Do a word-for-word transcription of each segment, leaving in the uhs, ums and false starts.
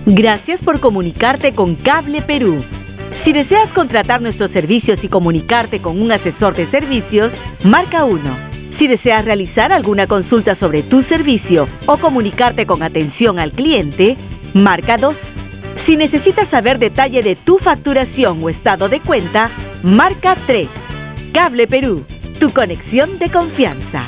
Gracias por comunicarte con Cable Perú. Si deseas contratar nuestros servicios y comunicarte con un asesor de servicios, marca uno. Si deseas realizar alguna consulta sobre tu servicio o comunicarte con atención al cliente, marca dos. Si necesitas saber detalle de tu facturación o estado de cuenta, marca tres. Cable Perú, tu conexión de confianza.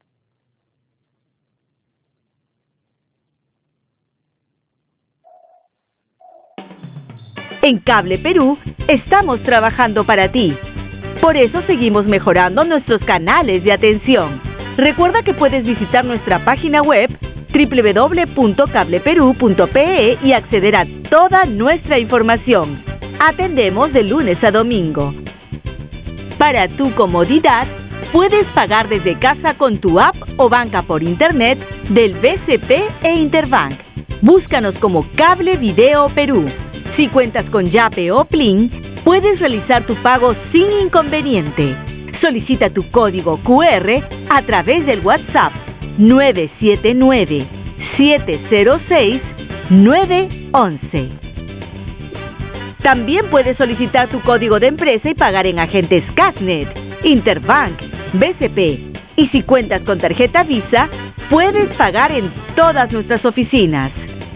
En Cable Perú estamos trabajando para ti. Por eso seguimos mejorando nuestros canales de atención. Recuerda que puedes visitar nuestra página web doble u doble u doble u punto cable perú punto pe e y acceder a toda nuestra información. Atendemos de lunes a domingo. Para tu comodidad, puedes pagar desde casa con tu app o banca por internet del B C P e Interbank. Búscanos como Cable Video Perú. Si cuentas con Yape o Plin, puedes realizar tu pago sin inconveniente. Solicita tu código cu erre a través del WhatsApp nueve siete nueve, siete cero seis, nueve once. También puedes solicitar tu código de empresa y pagar en agentes Casnet, Interbank, B C P. Y si cuentas con tarjeta Visa, puedes pagar en todas nuestras oficinas.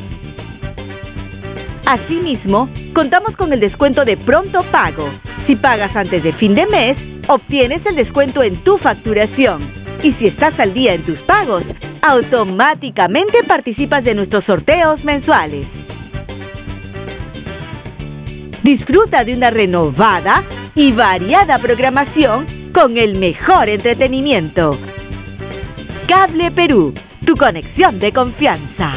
Asimismo, contamos con el descuento de pronto pago. Si pagas antes de fin de mes, obtienes el descuento en tu facturación. Y si estás al día en tus pagos, automáticamente participas de nuestros sorteos mensuales. Disfruta de una renovada y variada programación con el mejor entretenimiento. Cable Perú, tu conexión de confianza.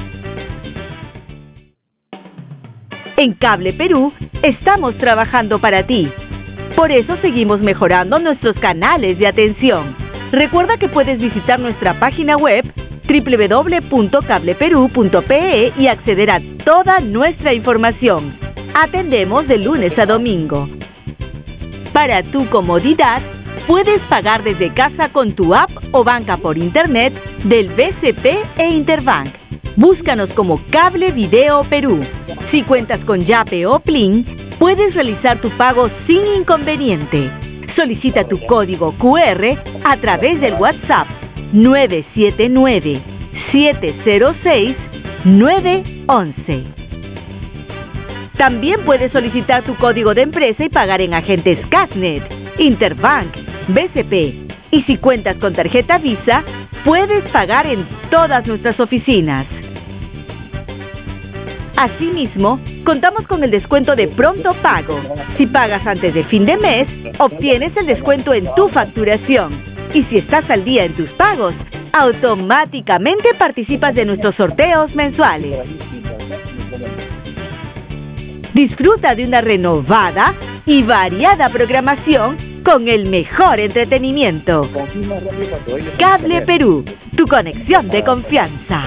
En Cable Perú estamos trabajando para ti. Por eso seguimos mejorando nuestros canales de atención. Recuerda que puedes visitar nuestra página web doble u doble u doble u punto cable perú punto pe e y acceder a toda nuestra información. Atendemos de lunes a domingo. Para tu comodidad, puedes pagar desde casa con tu app o banca por internet del B C P e Interbank. Búscanos como Cable Video Perú. Si cuentas con Yape o Plin, puedes realizar tu pago sin inconveniente. Solicita tu código cu erre a través del WhatsApp nueve siete nueve, siete cero seis, nueve once. También puedes solicitar tu código de empresa y pagar en agentes Casnet, Interbank, B C P. Y si cuentas con tarjeta Visa, puedes pagar en todas nuestras oficinas. Asimismo, contamos con el descuento de pronto pago. Si pagas antes de fin de mes, obtienes el descuento en tu facturación. Y si estás al día en tus pagos, automáticamente participas de nuestros sorteos mensuales. Disfruta de una renovada y variada programación con el mejor entretenimiento. Cable Perú, tu conexión de confianza.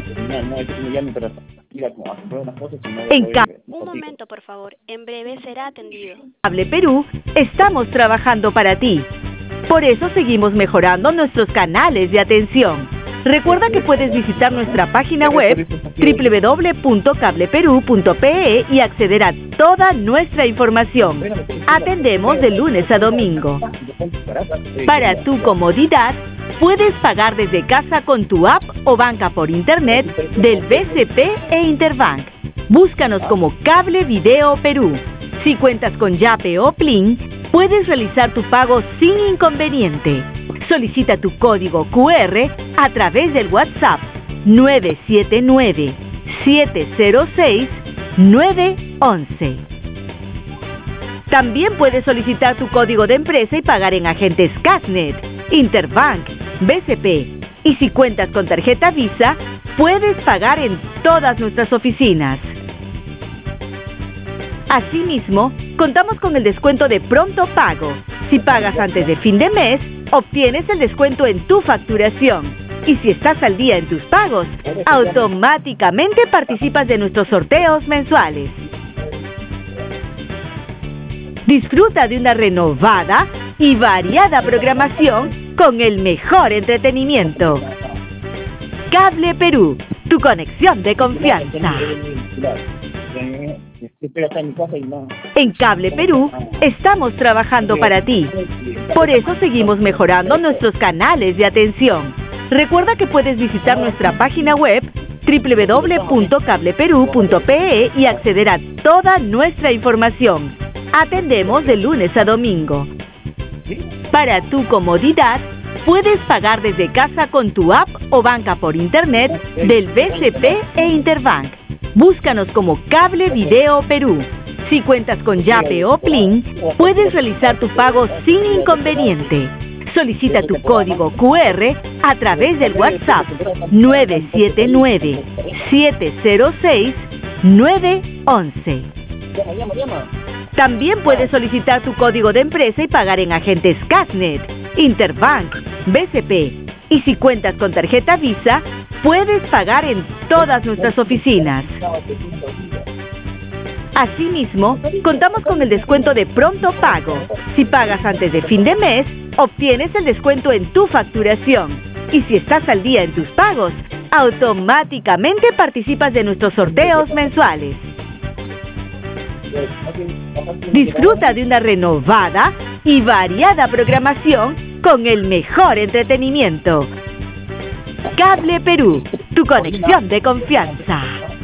En Ca- Un momento, por favor. En breve será atendido. Cable Perú estamos trabajando para ti. Por eso seguimos mejorando nuestros canales de atención. Recuerda que puedes visitar nuestra página web doble u doble u doble u punto cable perú punto pe e y acceder a toda nuestra información. Atendemos de lunes a domingo. Para tu comodidad, puedes pagar desde casa con tu app o banca por internet del B C P e Interbank. Búscanos como Cable Video Perú. Si cuentas con Yape o Plin, puedes realizar tu pago sin inconveniente. Solicita tu código cu erre a través del WhatsApp nueve siete nueve, siete cero seis, nueve once. También puedes solicitar tu código de empresa y pagar en agentes Casnet, Interbank, B C P. Y si cuentas con tarjeta Visa, puedes pagar en todas nuestras oficinas. Asimismo, contamos con el descuento de pronto pago. Si pagas antes de fin de mes, obtienes el descuento en tu facturación. Y si estás al día en tus pagos, automáticamente participas de nuestros sorteos mensuales. Disfruta de una renovada y variada programación con el mejor entretenimiento. Cable Perú, tu conexión de confianza. En Cable Perú estamos trabajando para ti. Por eso seguimos mejorando nuestros canales de atención. Recuerda que puedes visitar nuestra página web doble u doble u doble u punto cable perú punto pe e y acceder a toda nuestra información. Atendemos de lunes a domingo. Para tu comodidad, puedes pagar desde casa con tu app o banca por internet del B C P e Interbank. Búscanos como Cable Video Perú. Si cuentas con Yape o Plin, puedes realizar tu pago sin inconveniente. Solicita tu código cu erre a través del WhatsApp nueve siete nueve, siete cero seis, nueve once. También puedes solicitar tu código de empresa y pagar en agentes Casnet, Interbank, B C P. Y si cuentas con tarjeta Visa, puedes pagar en todas nuestras oficinas. Asimismo, contamos con el descuento de pronto pago. Si pagas antes de fin de mes, obtienes el descuento en tu facturación. Y si estás al día en tus pagos, automáticamente participas de nuestros sorteos mensuales. Disfruta de una renovada y variada programación con el mejor entretenimiento. Cable Perú, tu conexión de confianza.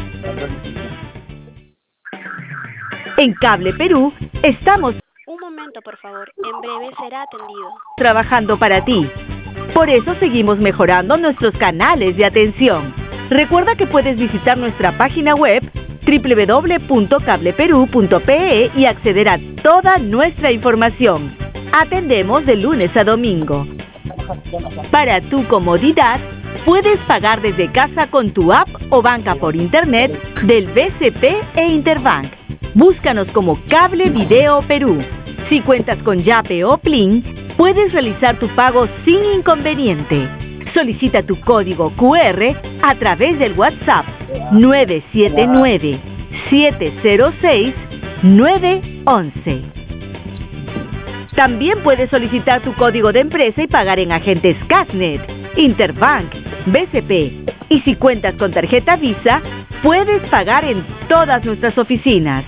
En Cable Perú estamos Un momento, por favor. En breve será atendido. trabajando para ti. Por eso seguimos mejorando nuestros canales de atención. Recuerda que puedes visitar nuestra página web doble u doble u doble u punto cable perú punto pe e y acceder a toda nuestra información. Atendemos de lunes a domingo. Para tu comodidad, puedes pagar desde casa con tu app o banca por internet del B C P e Interbank. Búscanos como Cable Video Perú. Si cuentas con Yape o Plin, puedes realizar tu pago sin inconveniente. Solicita tu código cu erre a través del WhatsApp nueve siete nueve, siete cero seis, nueve once. También puedes solicitar tu código de empresa y pagar en agentes Casnet, Interbank, B C P. Y si cuentas con tarjeta Visa, puedes pagar en todas nuestras oficinas.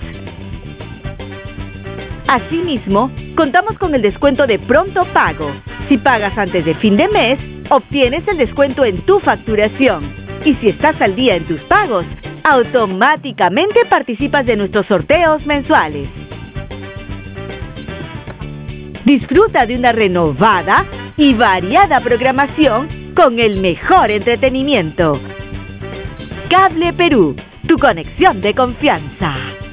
Asimismo, contamos con el descuento de pronto pago. Si pagas antes de fin de mes, obtienes el descuento en tu facturación. Y si estás al día en tus pagos, automáticamente participas de nuestros sorteos mensuales. Disfruta de una renovada y variada programación con el mejor entretenimiento. Cable Perú, tu conexión de confianza.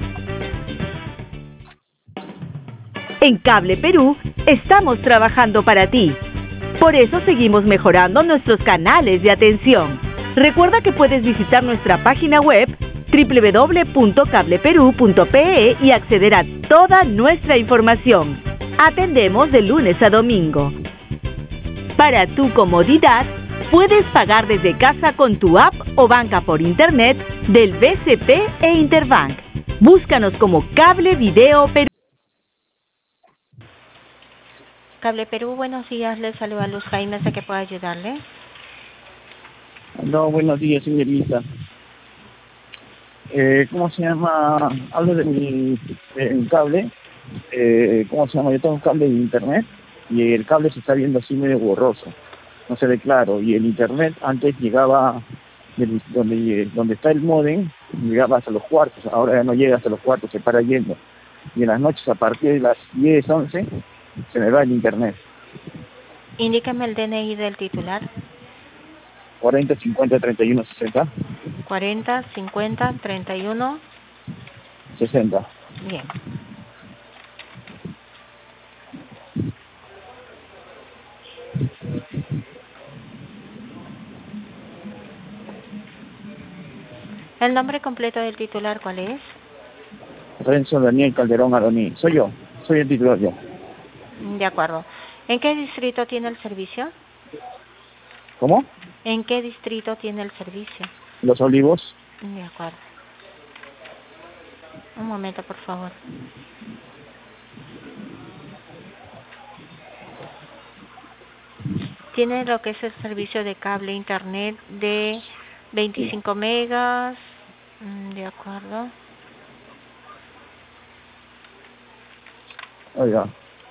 En Cable Perú estamos trabajando para ti. Por eso seguimos mejorando nuestros canales de atención. Recuerda que puedes visitar nuestra página web doble u doble u doble u punto cable perú punto pe e y acceder a toda nuestra información. Atendemos de lunes a domingo. Para tu comodidad, puedes pagar desde casa con tu app o banca por internet del B C P e Interbank. Búscanos como Cable Video Perú. Cable Perú, buenos días, les saluda Luz Jaime, ¿de qué puedo ayudarle? No, buenos días, señorita. Eh, ¿Cómo se llama? Hablo de mi eh, cable. Eh, ¿Cómo se llama? Yo tengo un cable de internet y el cable se está viendo así medio borroso. No se ve claro. Y el internet antes llegaba del, donde donde está el módem, llegaba hasta los cuartos. Ahora ya no llega hasta los cuartos, se para yendo. Y en las noches a partir de las diez, once, se me va el internet. Indícame el D N I del titular. cuarenta, cincuenta, treinta y uno, sesenta. cuarenta, cincuenta, treinta y uno. sesenta. Bien. ¿El nombre completo del titular cuál es? Renzo Daniel Calderón Aroní. Soy yo, soy el titular yo. De acuerdo. ¿En qué distrito tiene el servicio? ¿Cómo? ¿En qué distrito tiene el servicio? Los Olivos. De acuerdo. Un momento, por favor. Tiene lo que es el servicio de cable internet de veinticinco megas. Mm, De acuerdo. Oiga.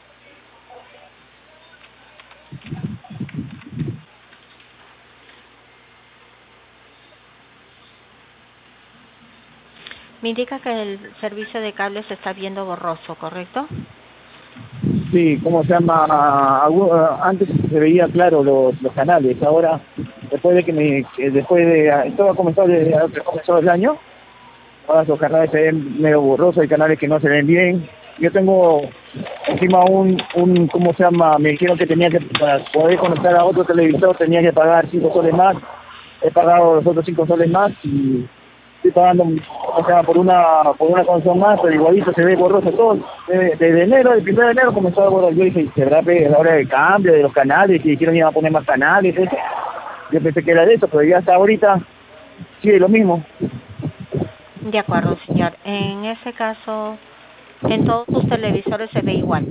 Me indica que el servicio de cable se está viendo borroso, ¿correcto? Sí, ¿cómo se llama? Algu- Antes se veía claro los, los canales, ahora, después de que me, que después de, esto ha comenzado desde ha comenzado el año, ahora los canales se ven medio borrosos, hay canales que no se ven bien. Yo tengo encima un, un, ¿cómo se llama? Me dijeron que tenía que, para poder conectar a otro televisor tenía que pagar cinco soles más, he pagado los otros cinco soles más y estoy pagando, o sea, por una por una conexión más, pero igualito se ve borroso todo. Desde, desde enero, el primero de enero comenzó a borrar. Yo dije, ¿será que a la hora del cambio de los canales? Que dijeron que iban a poner más canales, eso. Yo pensé que era de eso, pero ya hasta ahorita sigue lo mismo. De acuerdo, señor. En ese caso, en todos sus televisores se ve igual.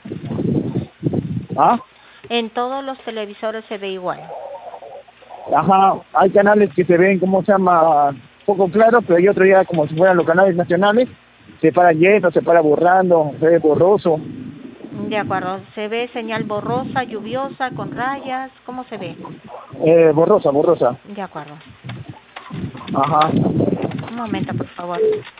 ¿Ah? En todos los televisores se ve igual. Ajá, hay canales que se ven, ¿cómo se llama? Poco claros, pero hay otros ya como si fueran los canales nacionales, se para lleno, se para borrando, se ve borroso. De acuerdo. ¿Se ve señal borrosa, lluviosa, con rayas? ¿Cómo se ve? Eh, borrosa, borrosa. De acuerdo. Ajá. Un momento, por favor.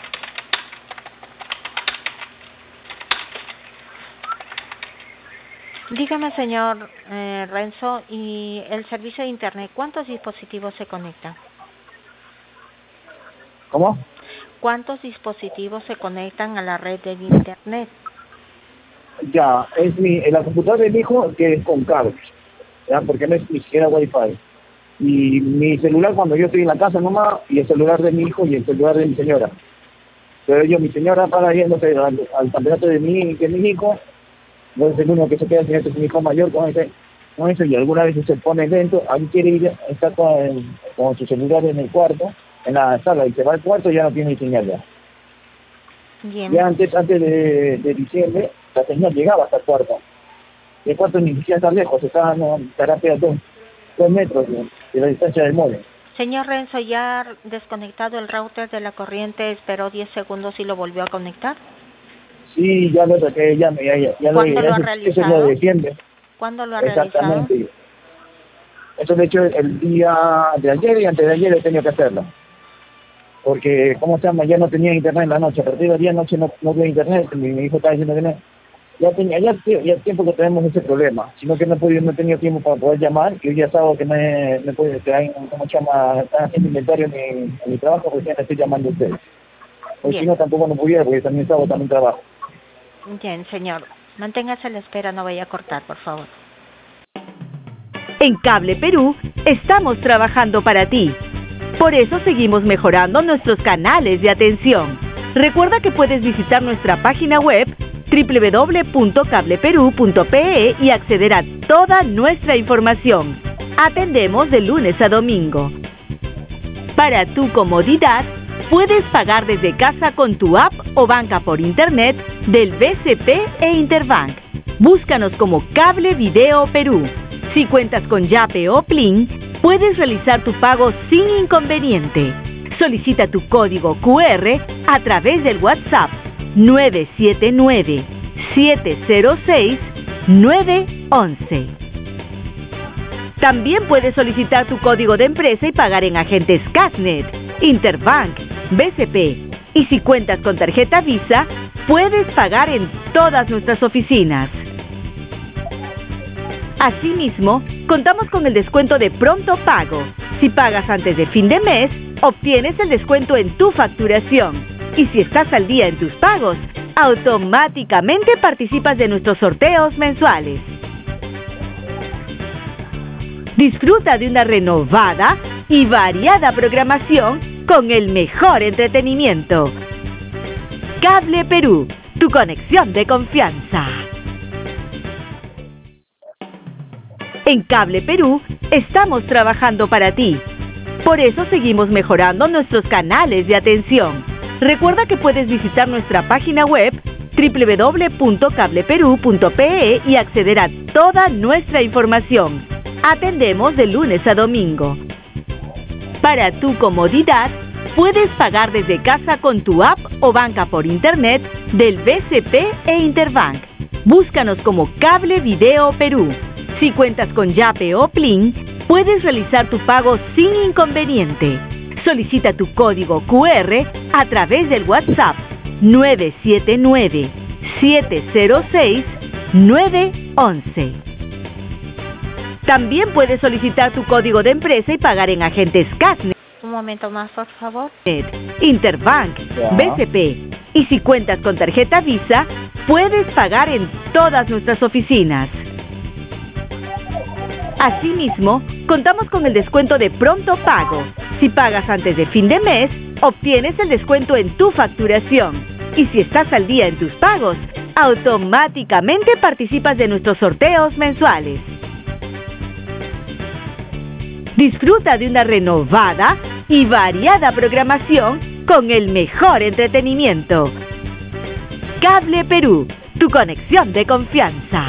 Dígame, señor eh, Renzo, ¿y el servicio de Internet, cuántos dispositivos se conectan? ¿Cómo? ¿Cuántos dispositivos se conectan a la red de Internet? Ya, es mi, la computadora de mi hijo que es con cable, ya, porque no es ni siquiera Wi-Fi. Y mi celular cuando yo estoy en la casa nomás, y el celular de mi hijo y el celular de mi señora. Pero yo, mi señora para yéndose al, al campeonato de mi, de mi hijo, no es el único que se queda sin ese, mi hijo mayor con ese, con eso, y alguna vez se pone lento, ahí quiere ir, está con, con su celular en el cuarto, en la sala, y se va al cuarto y ya no tiene señal ya. Bien. Ya antes, antes de, de diciembre, la señal llegaba hasta el cuarto. Y el cuarto ni siquiera está lejos, está no, estará a dos, dos metros de, de la distancia del módem. Señor Renzo, ¿ya desconectado el router de la corriente, esperó diez segundos y lo volvió a conectar? Sí, ya lo saqué, ya, ya, ya, ya ¿Cuándo lo, lo ha eso, realizado? eso es lo de diciembre. ¿Cuándo lo ha Exactamente. realizado? Eso lo he hecho el día de ayer y antes de ayer he tenido que hacerlo. Porque, ¿cómo se llama? Ya no tenía internet en la noche. A partir del día de noche no, no tuve internet. Mi, mi hijo estaba diciendo que no. Ya tenía, ya, ya tiempo que tenemos ese problema. Sino que no he podido, no he tenido tiempo para poder llamar. Y hoy ya sábado que me, me puede, que hay, ¿cómo se llama? Están haciendo inventario en mi, en mi trabajo, porque ya me estoy llamando a ustedes. Hoy si no tampoco no pudiera, porque también sábado también trabajo. Bien, señor. Manténgase a la espera, no vaya a cortar, por favor. En Cable Perú estamos trabajando para ti. Por eso seguimos mejorando nuestros canales de atención. Recuerda que puedes visitar nuestra página web doble u doble u doble u punto cable perú punto pe e y acceder a toda nuestra información. Atendemos de lunes a domingo. Para tu comodidad, puedes pagar desde casa con tu app o banca por internet del B C P e Interbank. Búscanos como Cable Video Perú. Si cuentas con Yape o Plin, puedes realizar tu pago sin inconveniente. Solicita tu código cu erre a través del WhatsApp nueve siete nueve, siete cero seis, nueve once. También puedes solicitar tu código de empresa y pagar en agentes Casnet, Interbank, B C P. Y si cuentas con tarjeta Visa, puedes pagar en todas nuestras oficinas. Asimismo, contamos con el descuento de pronto pago. Si pagas antes de fin de mes, obtienes el descuento en tu facturación. Y si estás al día en tus pagos, automáticamente participas de nuestros sorteos mensuales. Disfruta de una renovada y variada programación con el mejor entretenimiento. Cable Perú, tu conexión de confianza. En Cable Perú estamos trabajando para ti. Por eso seguimos mejorando nuestros canales de atención. Recuerda que puedes visitar nuestra página web doble u doble u doble u punto cable perú punto pe e y acceder a toda nuestra información. Atendemos de lunes a domingo. Para tu comodidad, puedes pagar desde casa con tu app o banca por internet del B C P e Interbank. Búscanos como Cable Video Perú. Si cuentas con Yape o Plin, puedes realizar tu pago sin inconveniente. Solicita tu código Q R a través del WhatsApp nueve siete nueve, siete cero seis, nueve once. También puedes solicitar tu código de empresa y pagar en agentes Casnet, Un momento más, por favor. Interbank, Ya. B C P. Y si cuentas con tarjeta Visa, puedes pagar en todas nuestras oficinas. Asimismo, contamos con el descuento de pronto pago. Si pagas antes de fin de mes, obtienes el descuento en tu facturación. Y si estás al día en tus pagos, automáticamente participas de nuestros sorteos mensuales. Disfruta de una renovada y variada programación con el mejor entretenimiento. Cable Perú, tu conexión de confianza.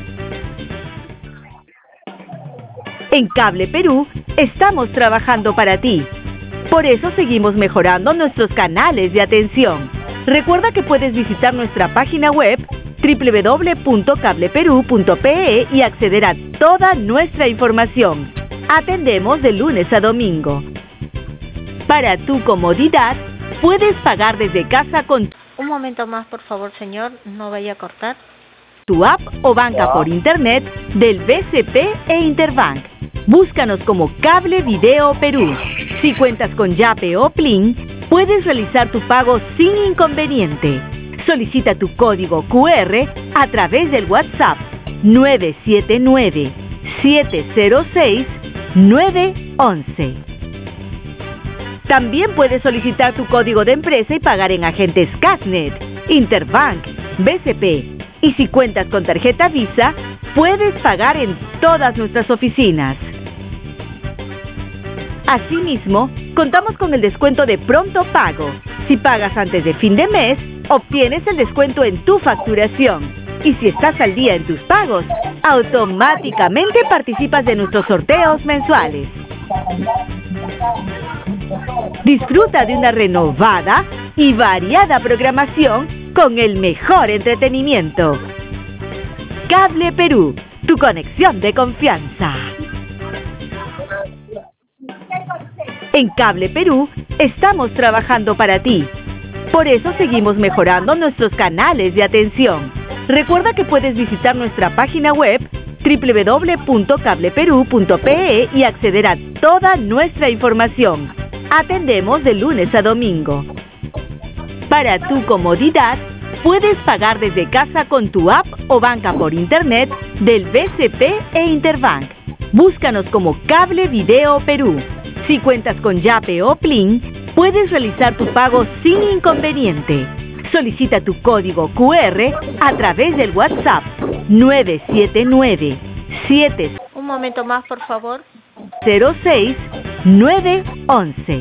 En Cable Perú estamos trabajando para ti. Por eso seguimos mejorando nuestros canales de atención. Recuerda que puedes visitar nuestra página web doble u doble u doble u punto cable perú punto pe e y acceder a toda nuestra información. Atendemos de lunes a domingo. Para tu comodidad, puedes pagar desde casa con Un momento más, por favor, señor. No vaya a cortar. tu app o banca Ya. por internet del B C P e Interbank. Búscanos como Cable Video Perú. Si cuentas con Yape o Plin, puedes realizar tu pago sin inconveniente. Solicita tu código Q R a través del WhatsApp nueve siete nueve, siete cero seis, nueve once. También puedes solicitar tu código de empresa y pagar en agentes Casnet, Interbank, B C P. Y si cuentas con tarjeta Visa, puedes pagar en todas nuestras oficinas. Asimismo, contamos con el descuento de pronto pago. Si pagas antes de fin de mes, obtienes el descuento en tu facturación. Y si estás al día en tus pagos, automáticamente participas de nuestros sorteos mensuales. Disfruta de una renovada y variada programación con el mejor entretenimiento. Cable Perú, tu conexión de confianza. En Cable Perú estamos trabajando para ti. Por eso seguimos mejorando nuestros canales de atención. Recuerda que puedes visitar nuestra página web doble u doble u doble u punto cable perú punto pe e y acceder a toda nuestra información. Atendemos de lunes a domingo. Para tu comodidad, puedes pagar desde casa con tu app o banca por internet del B C P e Interbank. Búscanos como Cable Video Perú. Si cuentas con Yape o Plin, puedes realizar tu pago sin inconveniente. Solicita tu código Q R a través del WhatsApp nueve siete nueve, siete Un momento más, por favor. cero seis, nueve once.